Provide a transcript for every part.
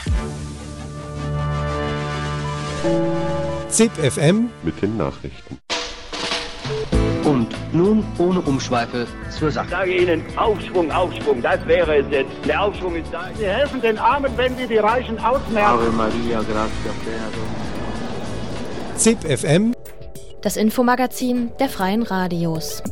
ZIP FM mit den Nachrichten. Und nun ohne Umschweife zur Sache. Ich sage Ihnen, Aufschwung, Aufschwung, das wäre es jetzt. Der Aufschwung ist da. Sie helfen den Armen, wenn Sie die Reichen ausmerzen. Ave Maria, gratia plena. ZIP FM, das Infomagazin der Freien Radios.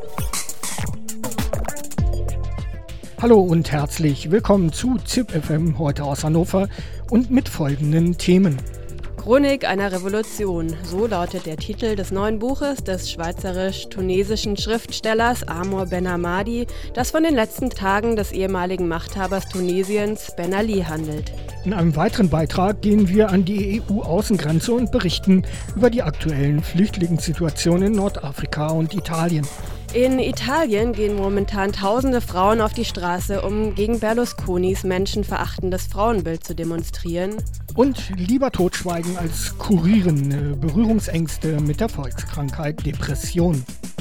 Hallo und herzlich willkommen zu ZIP FM, heute aus Hannover und mit folgenden Themen. Chronik einer Revolution, so lautet der Titel des neuen Buches des schweizerisch-tunesischen Schriftstellers Amor Ben Hamadi, das von den letzten Tagen des ehemaligen Machthabers Tunesiens Ben Ali handelt. In einem weiteren Beitrag gehen wir an die EU-Außengrenze und berichten über die aktuellen Flüchtlingssituationen in Nordafrika und Italien. In Italien gehen momentan tausende Frauen auf die Straße, um gegen Berlusconis menschenverachtendes Frauenbild zu demonstrieren. Und lieber totschweigen als kurieren Berührungsängste mit der Volkskrankheit Depression.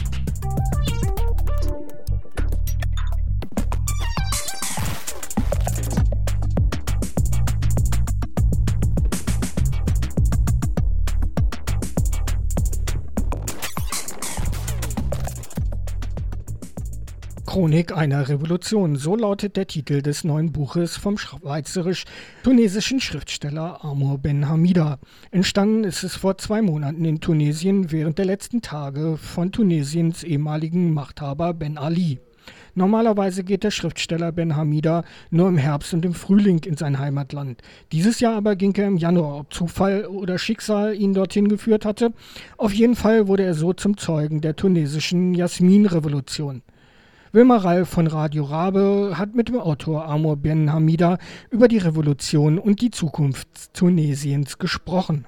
Chronik einer Revolution, so lautet der Titel des neuen Buches vom schweizerisch-tunesischen Schriftsteller Amor Ben Hamida. Entstanden ist es vor 2 Monaten in Tunesien während der letzten Tage von Tunesiens ehemaligen Machthaber Ben Ali. Normalerweise geht der Schriftsteller Ben Hamida nur im Herbst und im Frühling in sein Heimatland. Dieses Jahr aber ging er im Januar, ob Zufall oder Schicksal ihn dorthin geführt hatte. Auf jeden Fall wurde er so zum Zeugen der tunesischen Jasmin-Revolution. Wilma Rall von Radio Rabe hat mit dem Autor Amor Ben Hamida über die Revolution und die Zukunft Tunesiens gesprochen.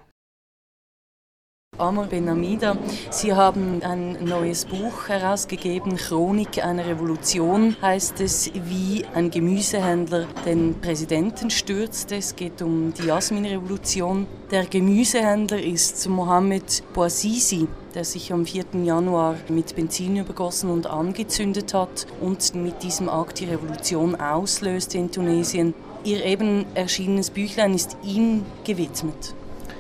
Amor Ben Hamida, Sie haben ein neues Buch herausgegeben, Chronik einer Revolution heißt es, wie ein Gemüsehändler den Präsidenten stürzt. Es geht um die Jasmin-Revolution. Der Gemüsehändler ist Mohamed Bouazizi, der sich am 4. Januar mit Benzin übergossen und angezündet hat und mit diesem Akt die Revolution auslöste in Tunesien. Ihr eben erschienenes Büchlein ist ihm gewidmet.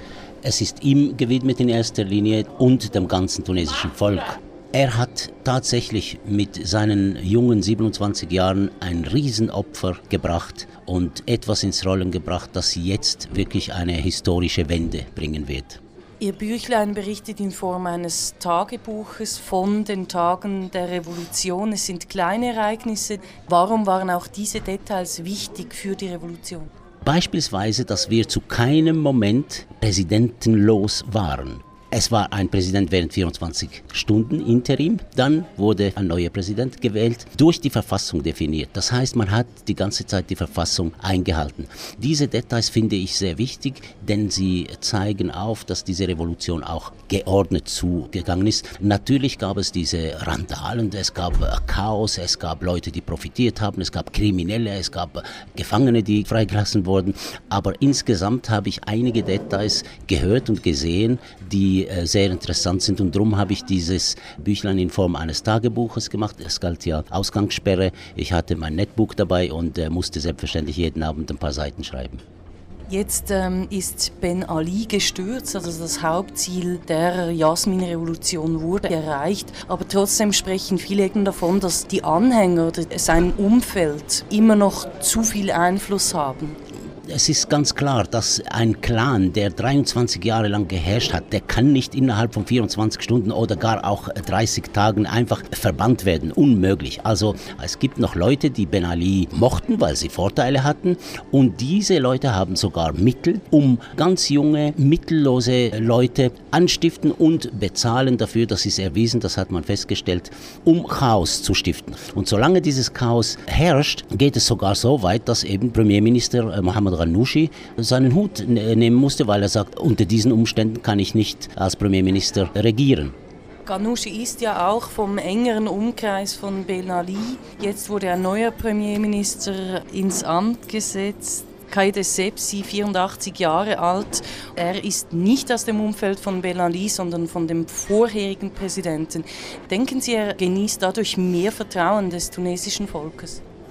Es ist ihm gewidmet in erster Linie und dem ganzen tunesischen Volk. Er hat tatsächlich mit seinen jungen 27 Jahren ein Riesenopfer gebracht und etwas ins Rollen gebracht, das jetzt wirklich eine historische Wende bringen wird. Ihr Büchlein berichtet in Form eines Tagebuches von den Tagen der Revolution. Es sind kleine Ereignisse. Warum waren auch diese Details wichtig für die Revolution? Beispielsweise, dass wir zu keinem Moment präsidentenlos waren. Es war ein Präsident während 24 Stunden Interim, dann wurde ein neuer Präsident gewählt, durch die Verfassung definiert. Das heißt, man hat die ganze Zeit die Verfassung eingehalten. Diese Details finde ich sehr wichtig, denn sie zeigen auf, dass diese Revolution auch geordnet zugegangen ist. Natürlich gab es diese Randalen, es gab Chaos, es gab Leute, die profitiert haben, es gab Kriminelle, es gab Gefangene, die freigelassen wurden. Aber insgesamt habe ich einige Details gehört und gesehen, die sehr interessant sind und darum habe ich dieses Büchlein in Form eines Tagebuches gemacht. Es galt ja Ausgangssperre. Ich hatte mein Netbook dabei und musste selbstverständlich jeden Abend ein paar Seiten schreiben. Jetzt ist Ben Ali gestürzt, also das Hauptziel der Jasmin-Revolution wurde erreicht. Aber trotzdem sprechen viele eben davon, dass die Anhänger, sein Umfeld immer noch zu viel Einfluss haben. Es ist ganz klar, dass ein Clan, der 23 Jahre lang geherrscht hat, der kann nicht innerhalb von 24 Stunden oder gar auch 30 Tagen einfach verbannt werden. Unmöglich. Also es gibt noch Leute, die Ben Ali mochten, weil sie Vorteile hatten. Und diese Leute haben sogar Mittel, um ganz junge, mittellose Leute anstiften und bezahlen dafür, das ist erwiesen, das hat man festgestellt, um Chaos zu stiften. Und solange dieses Chaos herrscht, geht es sogar so weit, dass eben Premierminister Mohamed Ghannouchi seinen Hut nehmen musste, weil er sagt, unter diesen Umständen kann ich nicht als Premierminister regieren. Ghannouchi ist ja auch vom engeren Umkreis von Ben Ali. Jetzt wurde ein neuer Premierminister ins Amt gesetzt. Kaid Essebsi, 84 Jahre alt. Er ist nicht aus dem Umfeld von Ben Ali, sondern von dem vorherigen Präsidenten. Denken Sie, er genießt dadurch mehr Vertrauen des tunesischen Volkes?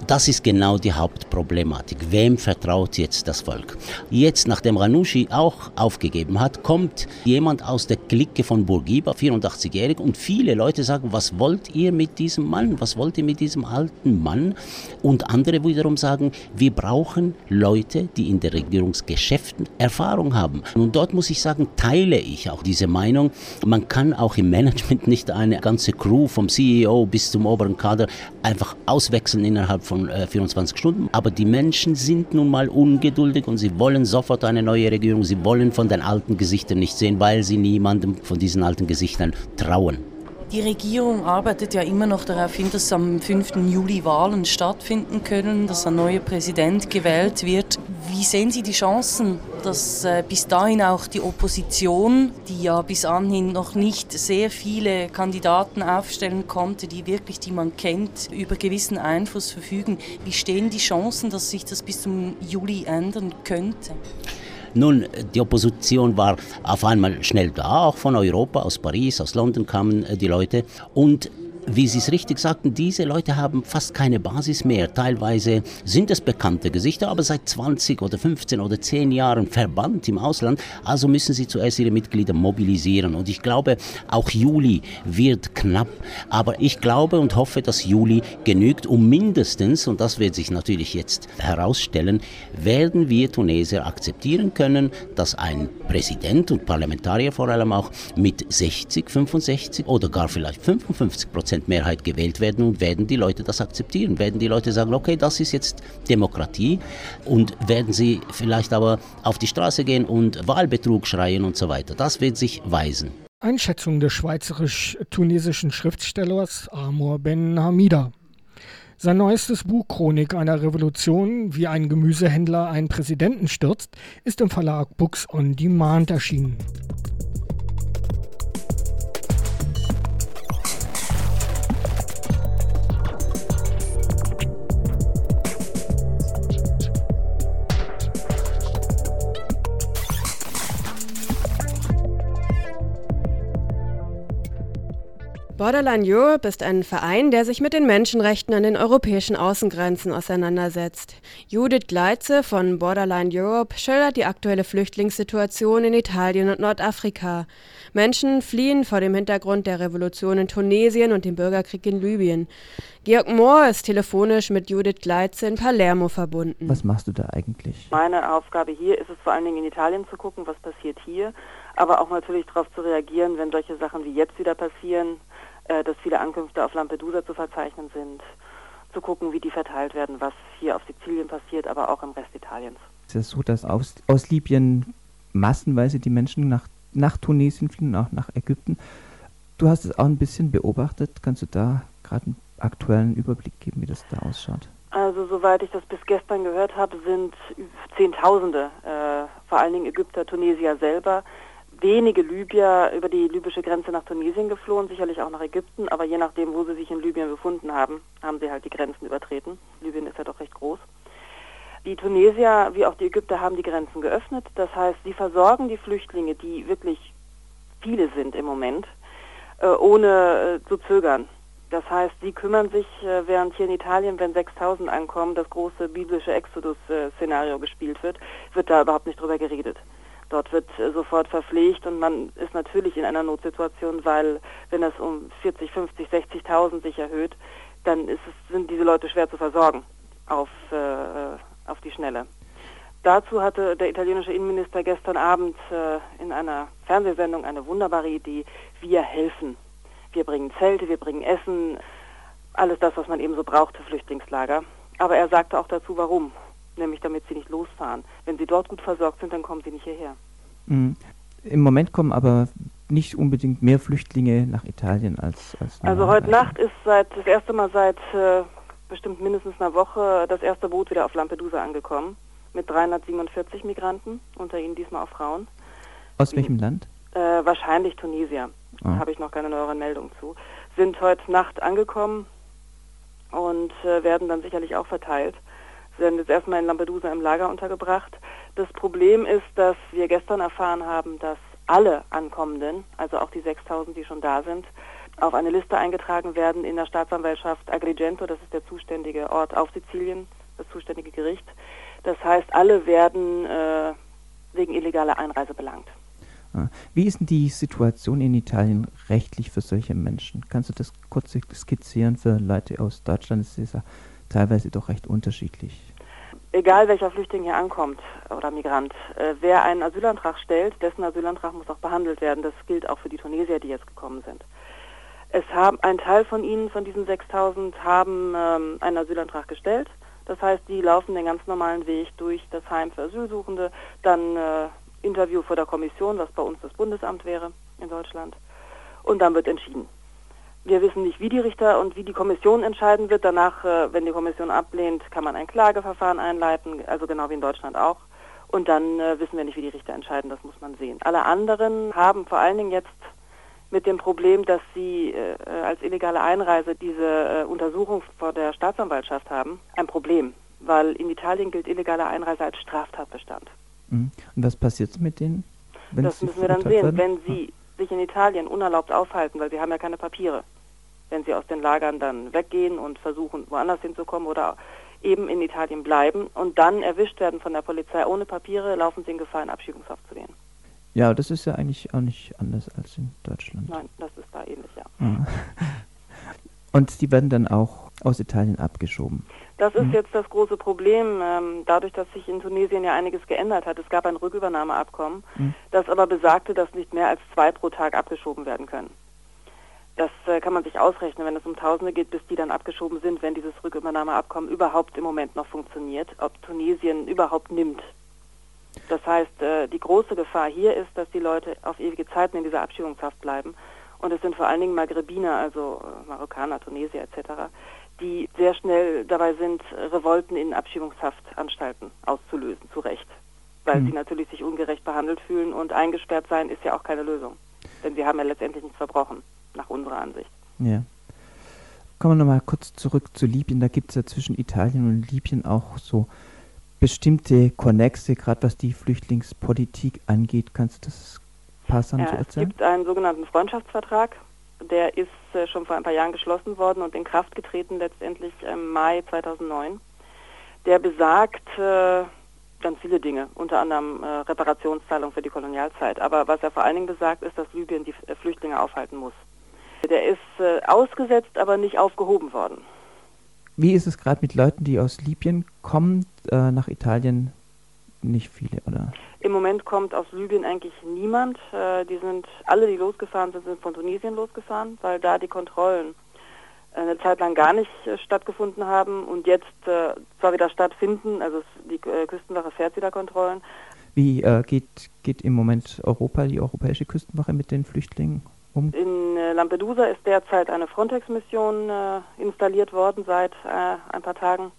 Das ist genau die Hauptproblematik. Wem vertraut jetzt das Volk? Jetzt, nachdem Ghannouchi auch aufgegeben hat, kommt jemand aus der Clique von Bourguiba, 84-jährig, und viele Leute sagen, was wollt ihr mit diesem Mann? Was wollt ihr mit diesem alten Mann? Und andere wiederum sagen, wir brauchen Leute, die in den Regierungsgeschäften Erfahrung haben. Und dort muss ich sagen, teile ich auch diese Meinung. Man kann auch im Management nicht eine ganze Crew vom CEO bis zum oberen Kader einfach auswechseln innerhalb von 24 Stunden. Aber die Menschen sind nun mal ungeduldig und sie wollen sofort eine neue Regierung. Sie wollen von den alten Gesichtern nicht sehen, weil sie niemandem von diesen alten Gesichtern trauen. Die Regierung arbeitet ja immer noch darauf hin, dass am 5. Juli Wahlen stattfinden können, dass ein neuer Präsident gewählt wird. Wie sehen Sie die Chancen, dass bis dahin auch die Opposition, die ja bis anhin noch nicht sehr viele Kandidaten aufstellen konnte, die man kennt, über gewissen Einfluss verfügen, wie stehen die Chancen, dass sich das bis zum Juli ändern könnte? Nun, die Opposition war auf einmal schnell da, auch von Europa, aus Paris, aus London kamen die Leute. Und wie Sie es richtig sagten, diese Leute haben fast keine Basis mehr. Teilweise sind es bekannte Gesichter, aber seit 20 oder 15 oder 10 Jahren verbannt im Ausland. Also müssen sie zuerst ihre Mitglieder mobilisieren. Und ich glaube, auch Juli wird knapp. Aber ich glaube und hoffe, dass Juli genügt, um mindestens, und das wird sich natürlich jetzt herausstellen, werden wir Tunesier akzeptieren können, dass ein Präsident und Parlamentarier vor allem auch mit 60, 65 oder gar vielleicht 55% Mehrheit gewählt werden, und werden die Leute das akzeptieren? Werden die Leute sagen, okay, das ist jetzt Demokratie, und werden sie vielleicht aber auf die Straße gehen und Wahlbetrug schreien und so weiter? Das wird sich weisen. Einschätzung des schweizerisch-tunesischen Schriftstellers Amor Ben Hamida. Sein neuestes Buch Chronik einer Revolution, wie ein Gemüsehändler einen Präsidenten stürzt, ist im Verlag Books on Demand erschienen. Borderline Europe ist ein Verein, der sich mit den Menschenrechten an den europäischen Außengrenzen auseinandersetzt. Judith Gleitze von Borderline Europe schildert die aktuelle Flüchtlingssituation in Italien und Nordafrika. Menschen fliehen vor dem Hintergrund der Revolution in Tunesien und dem Bürgerkrieg in Libyen. Georg Mohr ist telefonisch mit Judith Gleitze in Palermo verbunden. Was machst du da eigentlich? Meine Aufgabe hier ist es vor allen Dingen in Italien zu gucken, was passiert hier, aber auch natürlich darauf zu reagieren, wenn solche Sachen wie jetzt wieder passieren, dass viele Ankünfte auf Lampedusa zu verzeichnen sind, zu gucken, wie die verteilt werden, was hier auf Sizilien passiert, aber auch im Rest Italiens. Ist es so, dass aus Libyen massenweise die Menschen nach Tunesien fliehen, auch nach Ägypten? Du hast es auch ein bisschen beobachtet. Kannst du da gerade einen aktuellen Überblick geben, wie das da ausschaut? Also soweit ich das bis gestern gehört habe, sind Zehntausende, vor allen Dingen Ägypter, Tunesier selber, wenige Libyer über die libysche Grenze nach Tunesien geflohen, sicherlich auch nach Ägypten, aber je nachdem, wo sie sich in Libyen befunden haben, haben sie halt die Grenzen übertreten. Libyen ist ja doch recht groß. Die Tunesier wie auch die Ägypter haben die Grenzen geöffnet. Das heißt, sie versorgen die Flüchtlinge, die wirklich viele sind im Moment, ohne zu zögern. Das heißt, sie kümmern sich, während hier in Italien, wenn 6.000 ankommen, das große biblische Exodus-Szenario gespielt wird da überhaupt nicht drüber geredet. Dort wird sofort verpflegt und man ist natürlich in einer Notsituation, weil wenn das um 40, 50, 60.000 sich erhöht, dann sind diese Leute schwer zu versorgen auf die Schnelle. Dazu hatte der italienische Innenminister gestern Abend in einer Fernsehsendung eine wunderbare Idee. Wir helfen. Wir bringen Zelte, wir bringen Essen, alles das, was man eben so braucht für Flüchtlingslager. Aber er sagte auch dazu, warum. Nämlich damit sie nicht losfahren. Wenn sie dort gut versorgt sind, dann kommen sie nicht hierher. Mhm. Im Moment kommen aber nicht unbedingt mehr Flüchtlinge nach Italien als also heute Nacht ist das erste Mal seit bestimmt mindestens einer Woche das erste Boot wieder auf Lampedusa angekommen. Mit 347 Migranten, unter ihnen diesmal auch Frauen. Aus welchem Land? Wahrscheinlich Tunesier. Da habe ich noch keine neueren Meldungen zu. Sind heute Nacht angekommen und werden dann sicherlich auch verteilt. Sie werden jetzt erstmal in Lampedusa im Lager untergebracht. Das Problem ist, dass wir gestern erfahren haben, dass alle Ankommenden, also auch die 6.000, die schon da sind, auf eine Liste eingetragen werden in der Staatsanwaltschaft Agrigento, das ist der zuständige Ort auf Sizilien, das zuständige Gericht. Das heißt, alle werden wegen illegaler Einreise belangt. Wie ist denn die Situation in Italien rechtlich für solche Menschen? Kannst du das kurz skizzieren für Leute aus Deutschland? Es ist ja teilweise doch recht unterschiedlich. Egal welcher Flüchtling hier ankommt oder Migrant, wer einen Asylantrag stellt, dessen Asylantrag muss auch behandelt werden. Das gilt auch für die Tunesier, die jetzt gekommen sind. Ein Teil von ihnen, von diesen 6.000, haben einen Asylantrag gestellt. Das heißt, die laufen den ganz normalen Weg durch das Heim für Asylsuchende, dann Interview vor der Kommission, was bei uns das Bundesamt wäre in Deutschland, und dann wird entschieden. Wir wissen nicht, wie die Richter und wie die Kommission entscheiden wird. Danach, wenn die Kommission ablehnt, kann man ein Klageverfahren einleiten, also genau wie in Deutschland auch. Und dann wissen wir nicht, wie die Richter entscheiden, das muss man sehen. Alle anderen haben vor allen Dingen jetzt mit dem Problem, dass sie als illegale Einreise diese Untersuchung vor der Staatsanwaltschaft haben, ein Problem, weil in Italien gilt illegale Einreise als Straftatbestand. Und was passiert mit denen? Das müssen wir dann sehen, wenn sie sich in Italien unerlaubt aufhalten, weil sie haben ja keine Papiere. Wenn sie aus den Lagern dann weggehen und versuchen, woanders hinzukommen oder eben in Italien bleiben und dann erwischt werden von der Polizei ohne Papiere, laufen sie in Gefahr, in Abschiebungshaft zu gehen. Ja, das ist ja eigentlich auch nicht anders als in Deutschland. Nein, das ist da ähnlich, ja. Und die werden dann auch aus Italien abgeschoben. Das ist jetzt das große Problem, dadurch, dass sich in Tunesien ja einiges geändert hat. Es gab ein Rückübernahmeabkommen, das aber besagte, dass nicht mehr als 2 pro Tag abgeschoben werden können. Das kann man sich ausrechnen, wenn es um Tausende geht, bis die dann abgeschoben sind, wenn dieses Rückübernahmeabkommen überhaupt im Moment noch funktioniert, ob Tunesien überhaupt nimmt. Das heißt, die große Gefahr hier ist, dass die Leute auf ewige Zeiten in dieser Abschiebungshaft bleiben. Und es sind vor allen Dingen Maghrebiner, also Marokkaner, Tunesier etc., die sehr schnell dabei sind, Revolten in Abschiebungshaftanstalten auszulösen, zu Recht. Weil sie natürlich sich ungerecht behandelt fühlen und eingesperrt sein ist ja auch keine Lösung. Denn sie haben ja letztendlich nichts verbrochen, nach unserer Ansicht. Ja. Kommen wir nochmal kurz zurück zu Libyen. Da gibt es ja zwischen Italien und Libyen auch so bestimmte Konnexe, gerade was die Flüchtlingspolitik angeht. Kannst du das ein paar Sachen erzählen? Es gibt einen sogenannten Freundschaftsvertrag, der ist schon vor ein paar Jahren geschlossen worden und in Kraft getreten letztendlich im Mai 2009. Der besagt ganz viele Dinge, unter anderem Reparationszahlung für die Kolonialzeit. Aber was er vor allen Dingen besagt, ist, dass Libyen die Flüchtlinge aufhalten muss. Der ist ausgesetzt, aber nicht aufgehoben worden. Wie ist es gerade mit Leuten, die aus Libyen kommen, nach Italien? Nicht viele, oder? Im Moment kommt aus Libyen eigentlich niemand. Alle, die losgefahren sind, sind von Tunesien losgefahren, weil da die Kontrollen eine Zeit lang gar nicht stattgefunden haben und jetzt zwar wieder stattfinden, also die Küstenwache fährt wieder Kontrollen. Wie geht im Moment die europäische Küstenwache mit den Flüchtlingen um? In Lampedusa ist derzeit eine Frontex-Mission installiert worden seit ein paar Tagen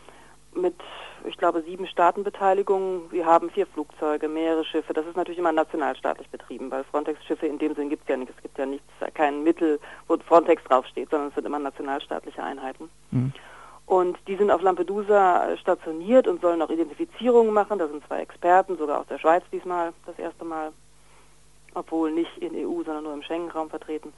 mit, ich glaube, 7 Staatenbeteiligungen. Wir haben 4 Flugzeuge, mehrere Schiffe. Das ist natürlich immer nationalstaatlich betrieben, weil Frontex-Schiffe in dem Sinn gibt es ja nicht. Es gibt ja kein Mittel, wo Frontex draufsteht, sondern es sind immer nationalstaatliche Einheiten. Und die sind auf Lampedusa stationiert und sollen auch Identifizierungen machen. Da sind 2 Experten, sogar aus der Schweiz diesmal, das erste Mal, obwohl nicht in EU, sondern nur im Schengen-Raum vertreten.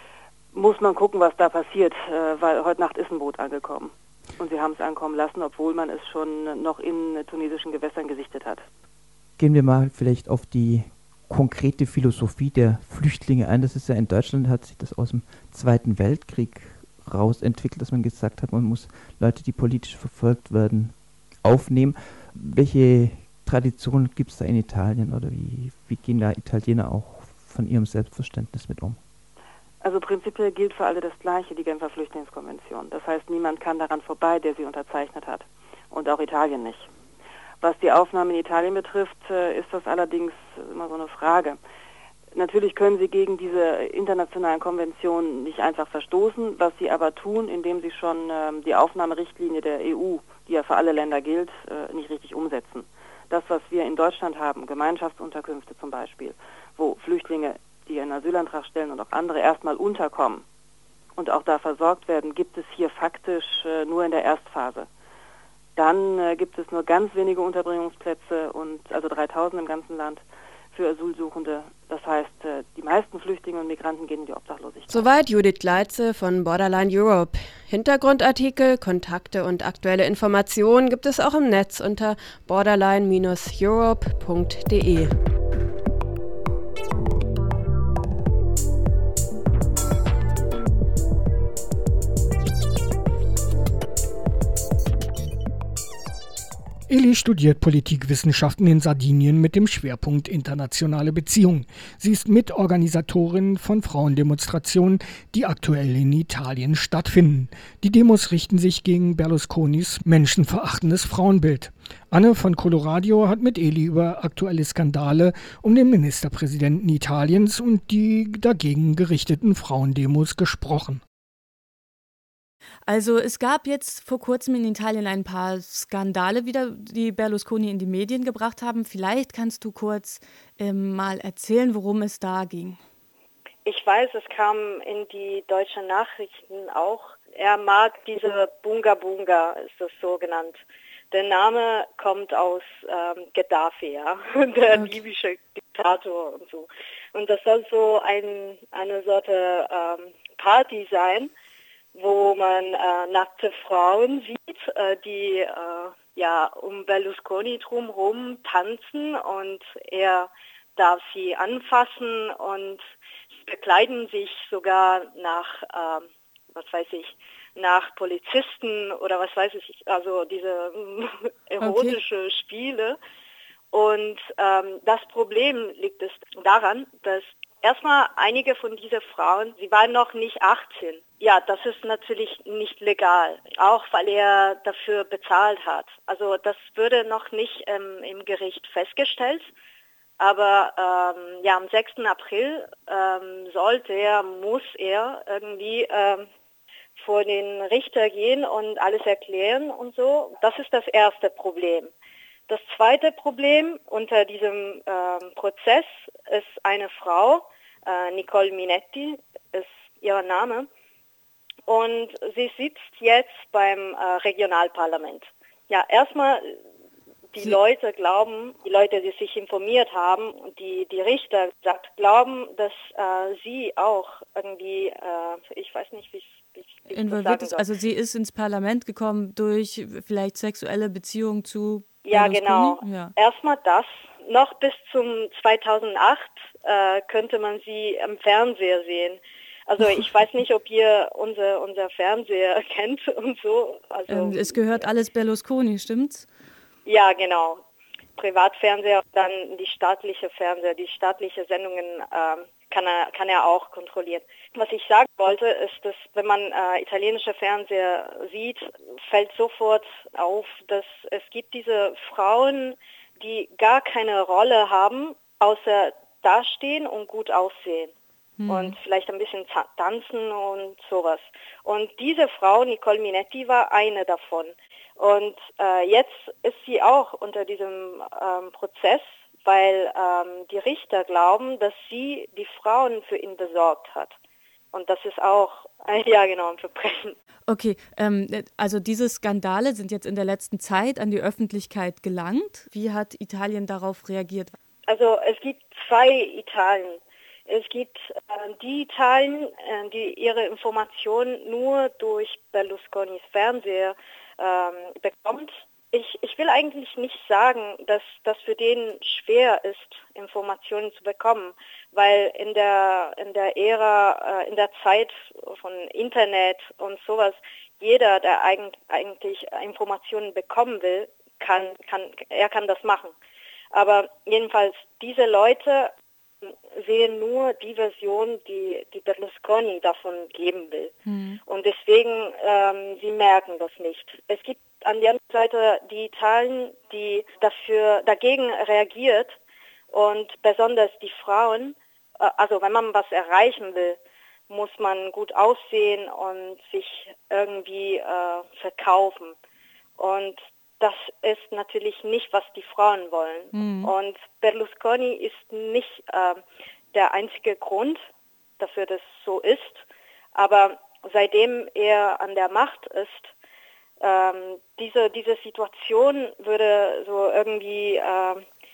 Muss man gucken, was da passiert, weil heute Nacht ist ein Boot angekommen. Und sie haben es ankommen lassen, obwohl man es schon noch in tunesischen Gewässern gesichtet hat. Gehen wir mal vielleicht auf die konkrete Philosophie der Flüchtlinge ein. Das ist ja in Deutschland, hat sich das aus dem Zweiten Weltkrieg raus entwickelt, dass man gesagt hat, man muss Leute, die politisch verfolgt werden, aufnehmen. Welche Traditionen gibt es da in Italien oder wie gehen da Italiener auch von ihrem Selbstverständnis mit um? Also prinzipiell gilt für alle das Gleiche, die Genfer Flüchtlingskonvention. Das heißt, niemand kann daran vorbei, der sie unterzeichnet hat. Und auch Italien nicht. Was die Aufnahme in Italien betrifft, ist das allerdings immer so eine Frage. Natürlich können sie gegen diese internationalen Konventionen nicht einfach verstoßen, was sie aber tun, indem sie schon die Aufnahmerichtlinie der EU, die ja für alle Länder gilt, nicht richtig umsetzen. Das, was wir in Deutschland haben, Gemeinschaftsunterkünfte zum Beispiel, wo Flüchtlinge, die einen Asylantrag stellen und auch andere erstmal unterkommen und auch da versorgt werden, gibt es hier faktisch nur in der Erstphase. Dann gibt es nur ganz wenige Unterbringungsplätze, also 3000 im ganzen Land, für Asylsuchende. Das heißt, die meisten Flüchtlinge und Migranten gehen in die Obdachlosigkeit. Soweit Judith Gleitze von Borderline Europe. Hintergrundartikel, Kontakte und aktuelle Informationen gibt es auch im Netz unter borderline-europe.de. Eli studiert Politikwissenschaften in Sardinien mit dem Schwerpunkt internationale Beziehungen. Sie ist Mitorganisatorin von Frauendemonstrationen, die aktuell in Italien stattfinden. Die Demos richten sich gegen Berlusconis menschenverachtendes Frauenbild. Anne von Coloradio hat mit Eli über aktuelle Skandale um den Ministerpräsidenten Italiens und die dagegen gerichteten Frauendemos gesprochen. Also es gab jetzt vor kurzem in Italien ein paar Skandale wieder, die Berlusconi in die Medien gebracht haben. Vielleicht kannst du kurz mal erzählen, worum es da ging. Ich weiß, es kam in die deutschen Nachrichten auch. Er mag diese Bunga Bunga, ist das so genannt. Der Name kommt aus Gaddafi, ja, der libysche Diktator und so. Und das soll so eine Sorte Party sein, wo man nackte Frauen sieht, die um Berlusconi drumherum tanzen und er darf sie anfassen und sie bekleiden sich sogar nach, nach Polizisten oder was weiß ich, also diese erotische Spiele. Und das Problem liegt es daran, dass erstmal einige von diesen Frauen, sie waren noch nicht 18. Ja, das ist natürlich nicht legal, auch weil er dafür bezahlt hat. Also das würde noch nicht im Gericht festgestellt. Aber am 6. April muss er irgendwie vor den Richter gehen und alles erklären und so. Das ist das erste Problem. Das zweite Problem unter diesem Prozess ist eine Frau, Nicole Minetti ist ihr Name, und sie sitzt jetzt beim Regionalparlament. Ja, erstmal die Leute, die sich informiert haben und die Richter glauben, dass sie auch irgendwie, ich weiß nicht, wie ich involviert ist. Also sie ist ins Parlament gekommen durch vielleicht sexuelle Beziehungen zu Ja, Berlusconi? genau. Ja. Erstmal das. Noch bis zum 2008 könnte man sie im Fernseher sehen. Also ich weiß nicht, ob ihr unser Fernseher kennt und so. Also, es gehört alles Berlusconi, stimmt's? Ja, genau. Privatfernseher, dann die staatliche Fernseher, die staatliche Sendungen kann er auch kontrollieren. Was ich sagen wollte, ist, dass wenn man italienische Fernseher sieht, fällt sofort auf, dass es gibt diese Frauen, die gar keine Rolle haben, außer dastehen und gut aussehen. Und vielleicht ein bisschen tanzen und sowas. Und diese Frau, Nicole Minetti, war eine davon. Und jetzt ist sie auch unter diesem Prozess, weil die Richter glauben, dass sie die Frauen für ihn besorgt hat. Und das ist auch, ein Verbrechen. Okay, also diese Skandale sind jetzt in der letzten Zeit an die Öffentlichkeit gelangt. Wie hat Italien darauf reagiert? Also es gibt zwei Italien. Es gibt die Italien, die ihre Informationen nur durch Berlusconis Fernseher bekommt. Ich will eigentlich nicht sagen, dass das für den schwer ist, Informationen zu bekommen, weil in der Ära, in der Zeit von Internet und sowas, jeder, der eigentlich Informationen bekommen will, kann das machen. Aber jedenfalls, diese Leute sehen nur die Version, die Berlusconi davon geben will. Und deswegen, sie merken das nicht. Es gibt an der anderen Seite die Italien, die dagegen reagiert, und besonders die Frauen, also wenn man was erreichen will, muss man gut aussehen und sich irgendwie verkaufen. Und das ist natürlich nicht, was die Frauen wollen. Und Berlusconi ist nicht der einzige Grund dafür, dass es so ist. Aber seitdem er an der Macht ist, diese Situation würde so irgendwie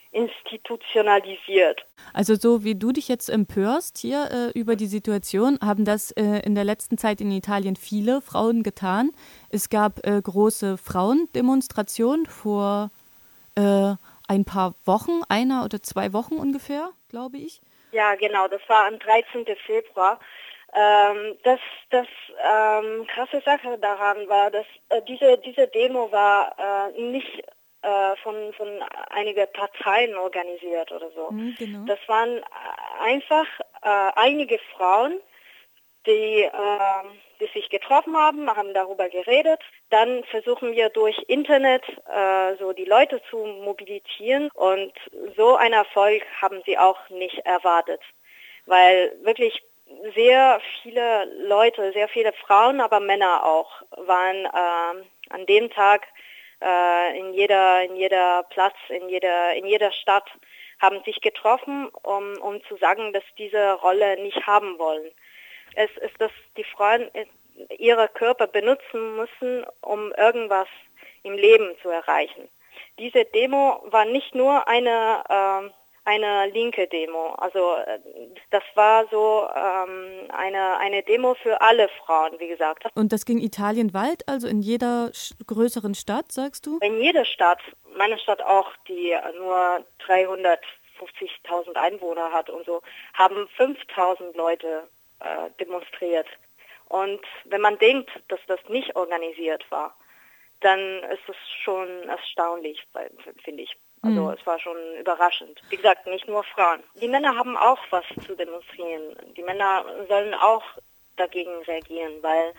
institutionalisiert. Also so wie du dich jetzt empörst hier über die Situation, haben das in der letzten Zeit in Italien viele Frauen getan. Es gab große Frauendemonstrationen vor ein paar Wochen, 1 oder 2 Wochen ungefähr, glaube ich. Ja, genau, das war am 13. Februar. Das krasse Sache daran war, dass diese Demo war nicht von einigen Parteien organisiert oder so. Genau. Das waren einfach einige Frauen, die sich getroffen haben darüber geredet. Dann versuchen wir durch Internet so die Leute zu mobilisieren und so einen Erfolg haben sie auch nicht erwartet, weil wirklich sehr viele Leute, sehr viele Frauen, aber Männer auch, waren an dem Tag in jeder Platz, in jeder Stadt, haben sich getroffen, um zu sagen, dass diese Rolle nicht haben wollen. Es ist, dass die Frauen ihre Körper benutzen müssen, um irgendwas im Leben zu erreichen. Diese Demo war nicht nur eine linke Demo, also das war so eine Demo für alle Frauen, wie gesagt. Und das ging italienweit, also in jeder größeren Stadt, sagst du? In jeder Stadt, meine Stadt auch, die nur 350.000 Einwohner hat und so, haben 5.000 Leute demonstriert. Und wenn man denkt, dass das nicht organisiert war, dann ist es schon erstaunlich, finde ich. Also es war schon überraschend. Wie gesagt, nicht nur Frauen. Die Männer haben auch was zu demonstrieren. Die Männer sollen auch dagegen reagieren, weil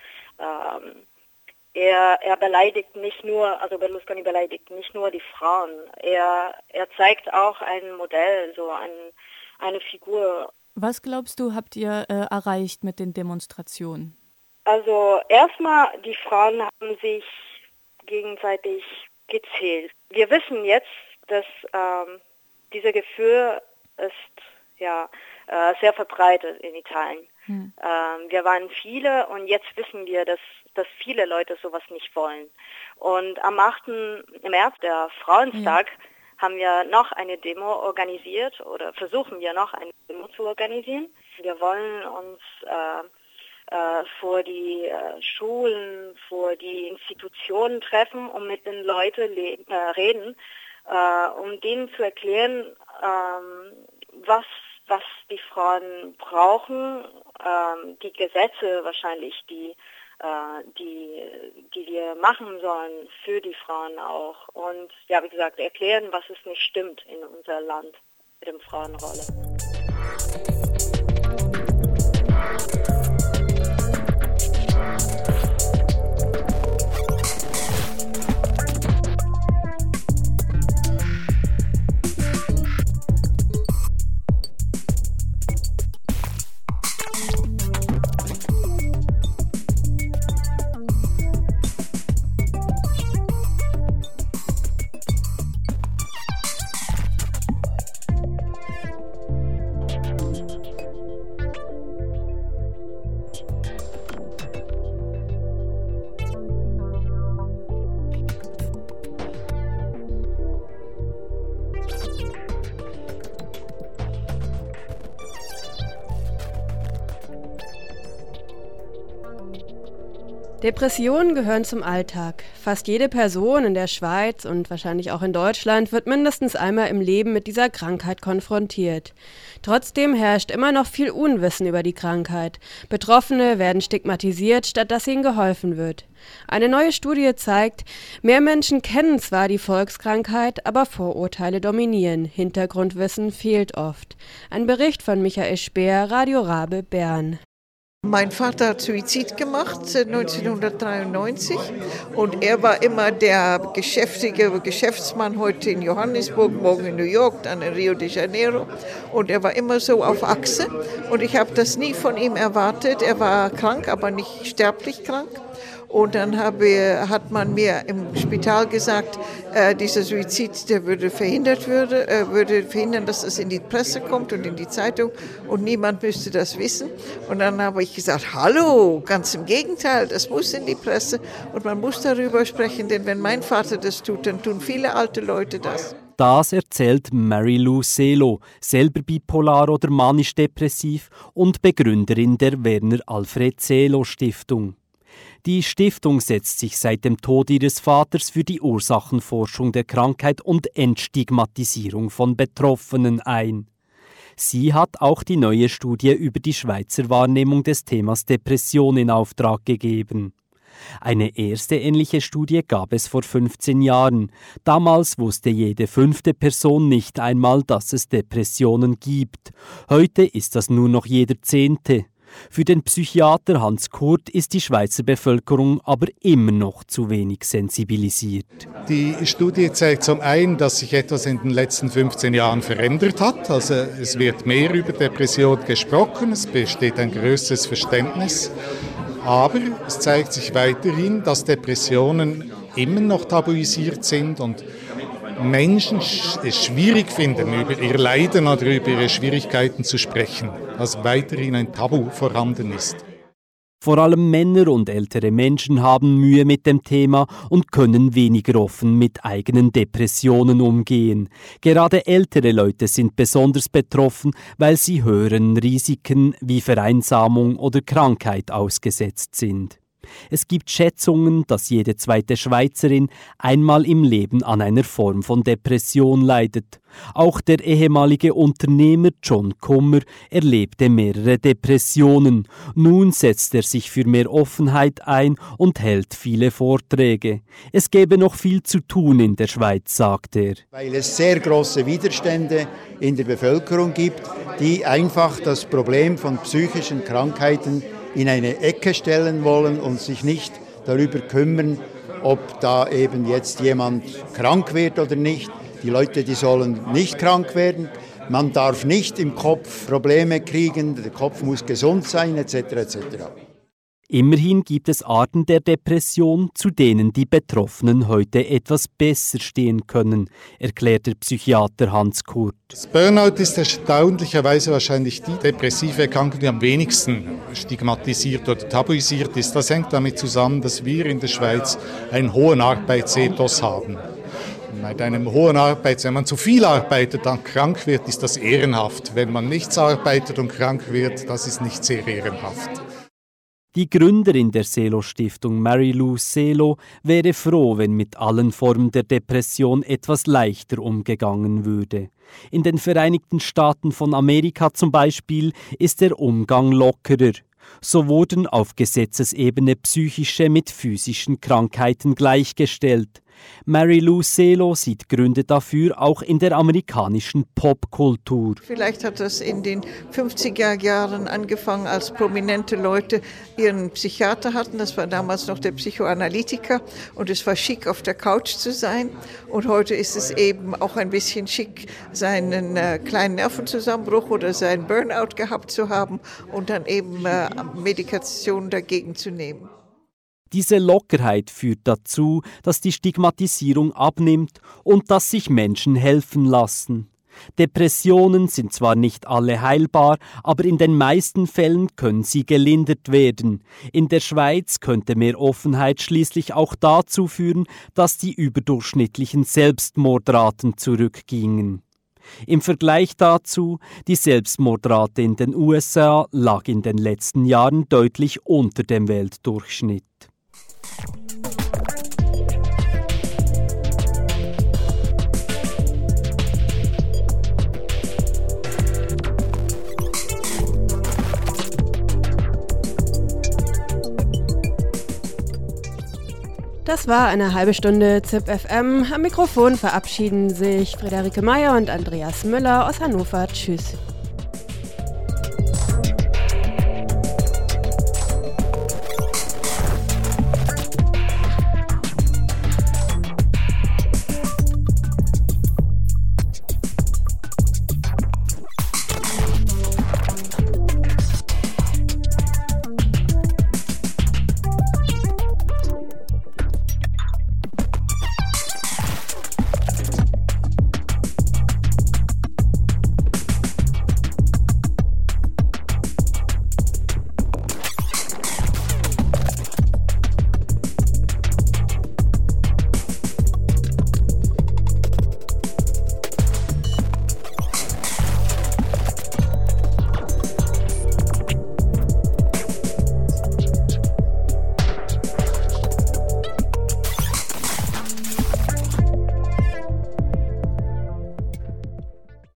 er beleidigt nicht nur, also Berlusconi beleidigt nicht nur die Frauen. Er zeigt auch ein Modell, so eine Figur. Was glaubst du, habt ihr erreicht mit den Demonstrationen? Also erstmal, die Frauen haben sich gegenseitig gezählt. Wir wissen jetzt, dass dieses Gefühl ist sehr verbreitet in Italien. Wir waren viele und jetzt wissen wir, dass viele Leute sowas nicht wollen. Und am 8. März, der Frauentag, haben wir noch eine Demo organisiert oder versuchen wir noch eine Demo zu organisieren. Wir wollen uns vor die Schulen, vor die Institutionen treffen, um mit den Leuten reden, um denen zu erklären, was die Frauen brauchen, die Gesetze wahrscheinlich, die wir machen sollen für die Frauen auch. Und ja, wie gesagt, erklären, was es nicht stimmt in unser Land mit der Frauenrolle. Depressionen gehören zum Alltag. Fast jede Person in der Schweiz und wahrscheinlich auch in Deutschland wird mindestens einmal im Leben mit dieser Krankheit konfrontiert. Trotzdem herrscht immer noch viel Unwissen über die Krankheit. Betroffene werden stigmatisiert, statt dass ihnen geholfen wird. Eine neue Studie zeigt, mehr Menschen kennen zwar die Volkskrankheit, aber Vorurteile dominieren. Hintergrundwissen fehlt oft. Ein Bericht von Michael Speer, Radio Rabe, Bern. Mein Vater hat Suizid gemacht 1993 und er war immer der geschäftige Geschäftsmann, heute in Johannesburg, morgen in New York, dann in Rio de Janeiro, und er war immer so auf Achse und ich habe das nie von ihm erwartet. Er war krank, aber nicht sterblich krank. Und dann hat man mir im Spital gesagt, dieser Suizid, der würde verhindern, dass es in die Presse kommt und in die Zeitung und niemand müsste das wissen. Und dann habe ich gesagt, hallo, ganz im Gegenteil, das muss in die Presse und man muss darüber sprechen, denn wenn mein Vater das tut, dann tun viele alte Leute das. Das erzählt Mary Lou Selo, selber bipolar oder manisch-depressiv und Begründerin der Werner Alfred Selo Stiftung. Die Stiftung setzt sich seit dem Tod ihres Vaters für die Ursachenforschung der Krankheit und Entstigmatisierung von Betroffenen ein. Sie hat auch die neue Studie über die Schweizer Wahrnehmung des Themas Depression in Auftrag gegeben. Eine erste ähnliche Studie gab es vor 15 Jahren. Damals wusste jede 5. Person nicht einmal, dass es Depressionen gibt. Heute ist das nur noch jeder 10. Für den Psychiater Hans Kurt ist die Schweizer Bevölkerung aber immer noch zu wenig sensibilisiert. Die Studie zeigt zum einen, dass sich etwas in den letzten 15 Jahren verändert hat. Also es wird mehr über Depression gesprochen, es besteht ein größeres Verständnis. Aber es zeigt sich weiterhin, dass Depressionen immer noch tabuisiert sind und Menschen es schwierig finden, über ihr Leiden oder über ihre Schwierigkeiten zu sprechen, dass weiterhin ein Tabu vorhanden ist. Vor allem Männer und ältere Menschen haben Mühe mit dem Thema und können weniger offen mit eigenen Depressionen umgehen. Gerade ältere Leute sind besonders betroffen, weil sie höheren Risiken wie Vereinsamung oder Krankheit ausgesetzt sind. Es gibt Schätzungen, dass jede 2. Schweizerin einmal im Leben an einer Form von Depression leidet. Auch der ehemalige Unternehmer John Kummer erlebte mehrere Depressionen. Nun setzt er sich für mehr Offenheit ein und hält viele Vorträge. Es gäbe noch viel zu tun in der Schweiz, sagt er. Weil es sehr große Widerstände in der Bevölkerung gibt, die einfach das Problem von psychischen Krankheiten in eine Ecke stellen wollen und sich nicht darüber kümmern, ob da eben jetzt jemand krank wird oder nicht. Die Leute, die sollen nicht krank werden. Man darf nicht im Kopf Probleme kriegen, der Kopf muss gesund sein, etc. etc. Immerhin gibt es Arten der Depression, zu denen die Betroffenen heute etwas besser stehen können, erklärt der Psychiater Hans Kurt. Das Burnout ist erstaunlicherweise wahrscheinlich die depressive Erkrankung, die am wenigsten stigmatisiert oder tabuisiert ist. Das hängt damit zusammen, dass wir in der Schweiz einen hohen Arbeitsethos haben. Mit einem hohen wenn man zu viel arbeitet, dann krank wird, ist das ehrenhaft. Wenn man nichts arbeitet und krank wird, das ist nicht sehr ehrenhaft. Die Gründerin der Selo-Stiftung, Mary Lou Selo, wäre froh, wenn mit allen Formen der Depression etwas leichter umgegangen würde. In den Vereinigten Staaten von Amerika zum Beispiel ist der Umgang lockerer. So wurden auf Gesetzesebene psychische mit physischen Krankheiten gleichgestellt. Mary Lou Selo sieht Gründe dafür auch in der amerikanischen Popkultur. Vielleicht hat das in den 50er Jahren angefangen, als prominente Leute ihren Psychiater hatten. Das war damals noch der Psychoanalytiker und es war schick, auf der Couch zu sein. Und heute ist es eben auch ein bisschen schick, seinen kleinen Nervenzusammenbruch oder seinen Burnout gehabt zu haben und dann eben Medikation dagegen zu nehmen. Diese Lockerheit führt dazu, dass die Stigmatisierung abnimmt und dass sich Menschen helfen lassen. Depressionen sind zwar nicht alle heilbar, aber in den meisten Fällen können sie gelindert werden. In der Schweiz könnte mehr Offenheit schließlich auch dazu führen, dass die überdurchschnittlichen Selbstmordraten zurückgingen. Im Vergleich dazu, die Selbstmordrate in den USA lag in den letzten Jahren deutlich unter dem Weltdurchschnitt. Das war eine halbe Stunde ZIP FM. Am Mikrofon verabschieden sich Friederike Meyer und Andreas Müller aus Hannover. Tschüss.